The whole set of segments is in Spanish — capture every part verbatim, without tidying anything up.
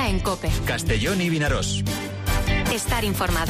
Herrera en COPE. Castellón i Vinaròs. Estar informado.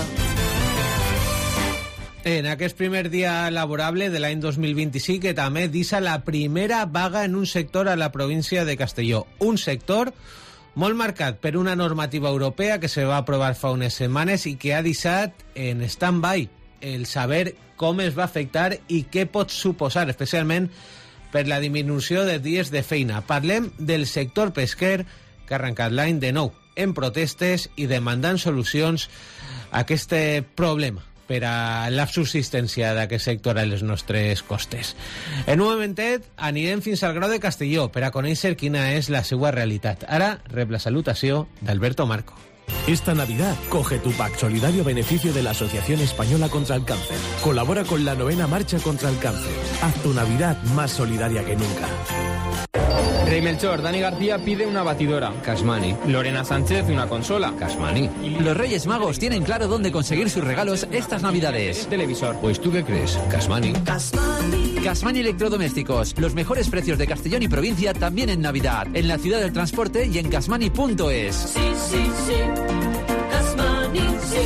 En aquest primer dia laborable de l'any dos mil vint-i-cinc, que també deixa la primera vaga en un sector a la província de Castelló. Un sector molt marcat per una normativa europea que se va aprovar fa unes setmanes i que ha deixat en stand-by el saber com es va afectar i què pot suposar, especialment per la disminució de dies de feina. Parlem del sector pesquer, que ha arrencat l'any de nou en protestes i demandant solucions a aquest problema per a la subsistència d'aquest sector a les nostres costes. En un momentet anirem fins al Grau de Castelló per a conèixer quina és la seva realitat. Ara rep la salutació d'Alberto Marco. Esta Navidad, coge tu pack solidario a beneficio de la Asociación Española contra el Cáncer. Colabora con la novena marcha contra el cáncer. Haz tu Navidad más solidaria que nunca. Rey Melchor, Dani García pide una batidora. Cashmani. Lorena Sánchez, una consola. Cashmani. Los Reyes Magos tienen claro dónde conseguir sus regalos estas Navidades. Televisor. Pues tú qué crees, Cashmani. Cashmani Electrodomésticos. Los mejores precios de Castellón y provincia también en Navidad. En la ciudad del transporte y en cashmani punto es. Sí, sí, sí. Cashmani, sí.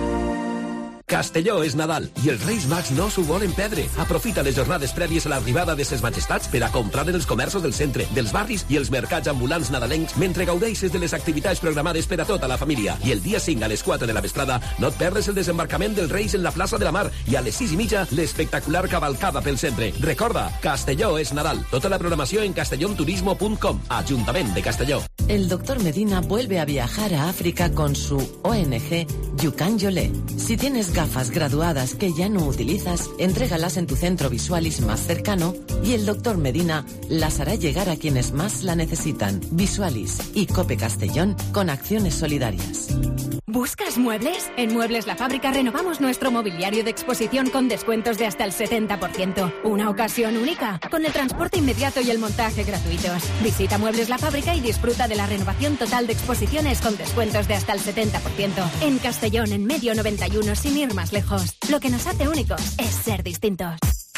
Castelló és Nadal i els Reis Mags no s'ho volen perdre. Aprofita les jornades prèvies a l'arribada de ses majestats per a comprar en els comerços del centre, dels barris i els mercats ambulants nadalencs mentre gaudeixes de les activitats programades per a tota la família. I el dia cinc a les quatre de la vesprada no et perdes el desembarcament dels Reis en la plaça de la Mar i a les sis i mitja l'espectacular cavalcada pel centre. Recorda, Castelló és Nadal. Tota la programació en castellonturismo punt com. Ajuntament de Castelló. El doctor Medina vuelve a viajar a África con su O N G Yucan Yolé. Si tienes gafas graduadas que ya no utilizas, entrégalas en tu centro Visualis más cercano y el doctor Medina las hará llegar a quienes más la necesitan. Visualis y COPE Castellón con acciones solidarias. ¿Buscas muebles? En Muebles La Fábrica renovamos nuestro mobiliario de exposición con descuentos de hasta el setenta por ciento. Una ocasión única, con el transporte inmediato y el montaje gratuitos. Visita Muebles La Fábrica y disfruta de la renovación total de exposiciones con descuentos de hasta el setenta por ciento. En Castellón, en Medio noventa y uno, sin ir más lejos. Lo que nos hace únicos es ser distintos.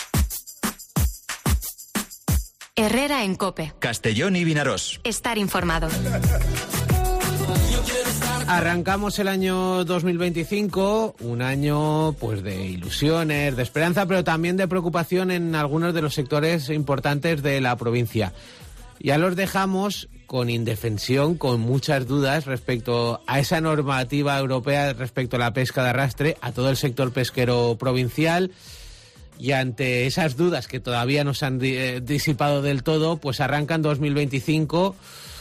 Herrera en COPE. Castellón y Vinaròs. Estar informado. Arrancamos el año dos mil veinticinco, un año pues de ilusiones, de esperanza, pero también de preocupación en algunos de los sectores importantes de la provincia. Ya los dejamos con indefensión, con muchas dudas respecto a esa normativa europea respecto a la pesca de arrastre, a todo el sector pesquero provincial, y ante esas dudas que todavía no se han disipado del todo, pues arrancan dos mil veinticinco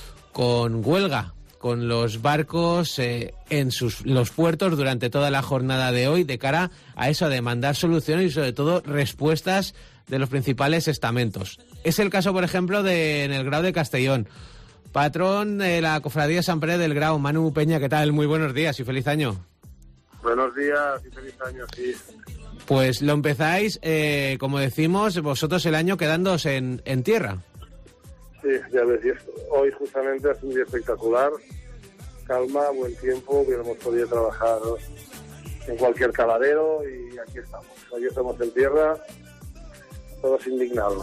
con huelga, con los barcos eh, en sus, los puertos durante toda la jornada de hoy, de cara a eso, a demandar soluciones y sobre todo respuestas de los principales estamentos. Es el caso, por ejemplo, de en el Grau de Castellón. Patrón de la Cofradía San Pere del Grau, Manu Peña, ¿qué tal? Muy buenos días y feliz año. Buenos días y feliz año, sí. Pues lo empezáis, eh, como decimos, vosotros el año quedándoos en, en tierra. Sí, ya ves, hoy justamente es un día espectacular, calma, buen tiempo, hubiéramos podido trabajar en cualquier caladero y aquí estamos, aquí estamos en tierra, todos indignados.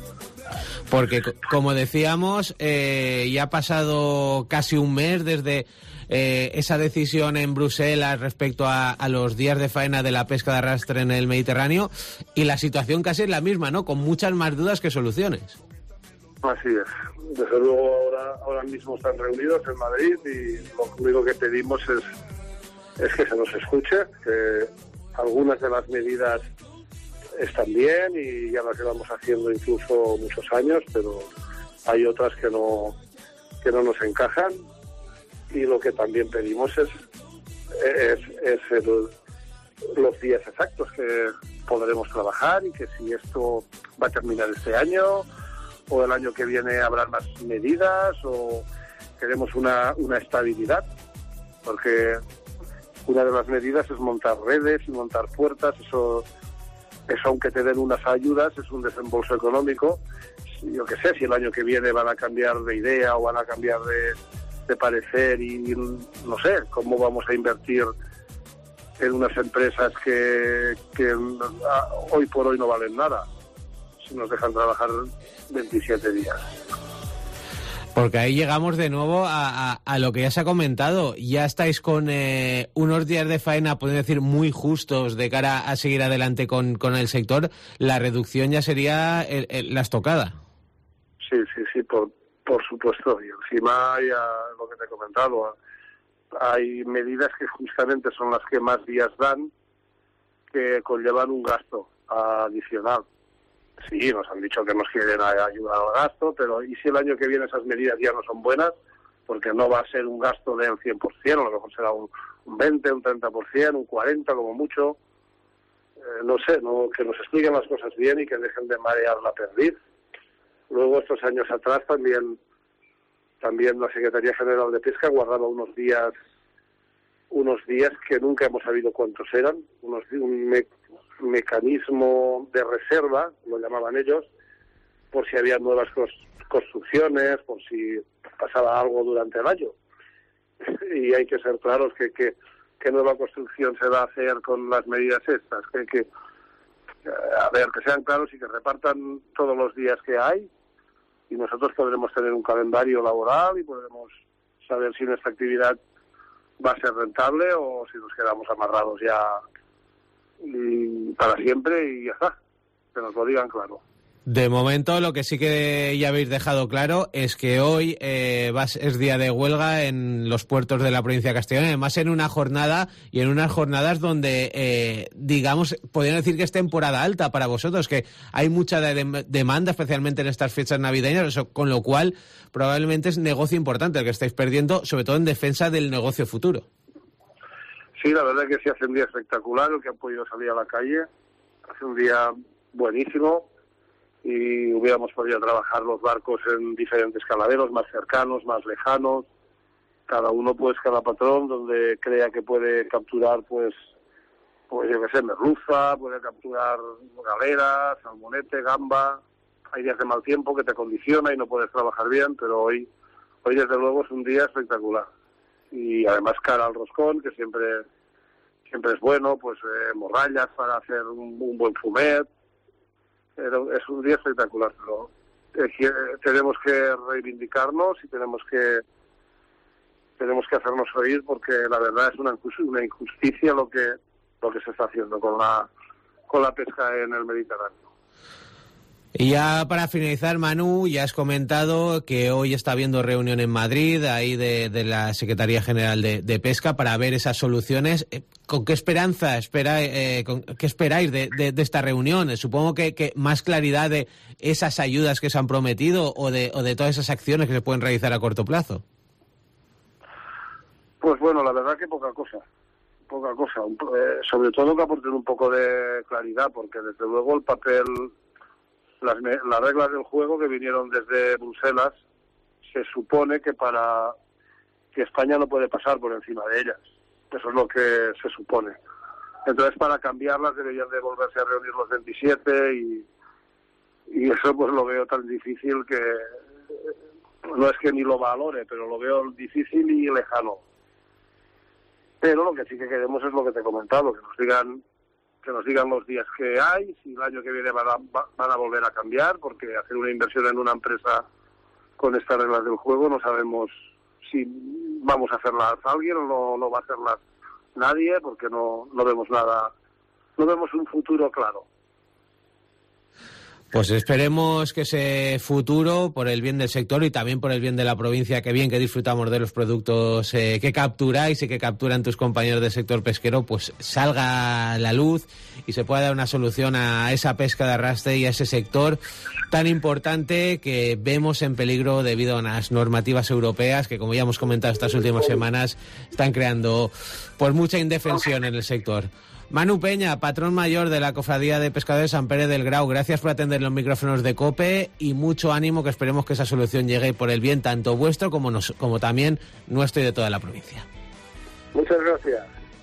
Porque, como decíamos, eh, ya ha pasado casi un mes desde eh, esa decisión en Bruselas respecto a, a los días de faena de la pesca de arrastre en el Mediterráneo y la situación casi es la misma, ¿no? Con muchas más dudas que soluciones. Así es. Desde luego ahora, ahora mismo están reunidos en Madrid y lo único que pedimos es, es que se nos escuche, que algunas de las medidas están bien y ya las llevamos haciendo incluso muchos años, pero hay otras que no, que no nos encajan y lo que también pedimos es, es, es el, los días exactos que podremos trabajar y que si esto va a terminar este año o el año que viene habrá más medidas o queremos una, una estabilidad, porque una de las medidas es montar redes y montar puertas, eso, eso aunque te den unas ayudas es un desembolso económico. Yo qué sé, si el año que viene van a cambiar de idea o van a cambiar de, de parecer y no sé, cómo vamos a invertir en unas empresas que, que hoy por hoy no valen nada, si nos dejan trabajar veintisiete días. Porque ahí llegamos de nuevo a, a, a lo que ya se ha comentado. Ya estáis con eh, unos días de faena, podemos decir, muy justos de cara a seguir adelante con, con el sector. La reducción ya sería el, el, la estocada. Sí, sí, sí, por, por supuesto. Y encima hay uh, lo que te he comentado. Hay medidas que justamente son las que más días dan, que conllevan un gasto adicional. Sí, nos han dicho que nos quieren ayudar al gasto, pero ¿y si el año que viene esas medidas ya no son buenas? Porque no va a ser un gasto del cien por ciento, a lo mejor será un, un veinte, un treinta por ciento, un cuarenta por ciento como mucho. Eh, no sé, no, que nos expliquen las cosas bien y que dejen de marear la perdiz. Luego, estos años atrás, también también la Secretaría General de Pesca guardaba unos días unos días que nunca hemos sabido cuántos eran, unos un me, mecanismo de reserva, lo llamaban ellos, por si había nuevas construcciones, por si pasaba algo durante el año. Y hay que ser claros que, que, que nueva construcción se va a hacer con las medidas estas, que, que a ver, que sean claros y que repartan todos los días que hay, y nosotros podremos tener un calendario laboral y podremos saber si nuestra actividad va a ser rentable o si nos quedamos amarrados ya y para siempre y ya está, que nos lo digan claro. De momento, lo que sí que ya habéis dejado claro es que hoy eh, va, es día de huelga en los puertos de la provincia de Castellón, además en una jornada y en unas jornadas donde, eh, digamos, podrían decir que es temporada alta para vosotros, que hay mucha de- demanda, especialmente en estas fechas navideñas, eso, con lo cual probablemente es negocio importante el que estáis perdiendo, sobre todo en defensa del negocio futuro. Sí, la verdad es que sí hace un día espectacular el que han podido salir a la calle, hace un día buenísimo, y hubiéramos podido trabajar los barcos en diferentes caladeros, más cercanos, más lejanos, cada uno, pues, cada patrón, donde crea que puede capturar, pues, pues yo qué sé, merluza, puede capturar galera, salmonete, gamba. Hay días de mal tiempo que te condiciona y no puedes trabajar bien, pero hoy, hoy desde luego es un día espectacular. Y además cara al roscón, que siempre, siempre es bueno, pues eh, morrallas para hacer un, un buen fumet. Pero es un día espectacular, pero eh, que, tenemos que reivindicarnos y tenemos que tenemos que hacernos oír, porque la verdad es una una injusticia lo que lo que se está haciendo con la con la pesca en el Mediterráneo. Y ya para finalizar, Manu, ya has comentado que hoy está habiendo reunión en Madrid, ahí de, de la Secretaría General de, de Pesca, para ver esas soluciones. ¿Con qué esperanza espera, eh, con, qué esperáis de, de, de esta reunión? Supongo que, que más claridad de esas ayudas que se han prometido o de, o de todas esas acciones que se pueden realizar a corto plazo. Pues bueno, la verdad que poca cosa, poca cosa. Eh, sobre todo que aporten un poco de claridad, porque desde luego el papel... Las, las reglas del juego que vinieron desde Bruselas, se supone que para que España no puede pasar por encima de ellas. Eso es lo que se supone. Entonces, para cambiarlas deberían de volverse a reunir los veintisiete y, y eso pues lo veo tan difícil que no es que ni lo valore, pero lo veo difícil y lejano. Pero lo que sí que queremos es lo que te he comentado, que nos digan que nos digan los días que hay, si el año que viene van a, van a volver a cambiar, porque hacer una inversión en una empresa con estas reglas del juego no sabemos si vamos a hacerlas alguien o no, no va a hacerlas nadie, porque no, no vemos nada, no vemos un futuro claro. Pues esperemos que ese futuro, por el bien del sector y también por el bien de la provincia, que bien que disfrutamos de los productos eh, que capturáis y que capturan tus compañeros del sector pesquero, pues salga a la luz y se pueda dar una solución a esa pesca de arrastre y a ese sector tan importante que vemos en peligro debido a unas normativas europeas que, como ya hemos comentado estas últimas semanas, están creando pues mucha indefensión en el sector. Manu Peña, patrón mayor de la Cofradía de Pescadores San Pérez del Grau, gracias por atender los micrófonos de COPE y mucho ánimo, que esperemos que esa solución llegue por el bien tanto vuestro como, nos, como también nuestro y de toda la provincia. Muchas gracias.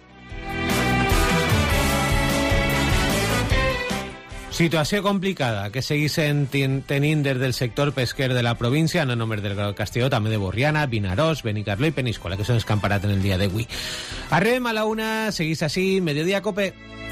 Situació complicada que seguís tenint des del sector pesquer de la província, no només del Grau de Castelló, també de Borriana, Vinaròs, Benicarló i Peníscola, que són els que han parat en el dia d'avui. Arribem a la una, seguís així, Mediodía Cope.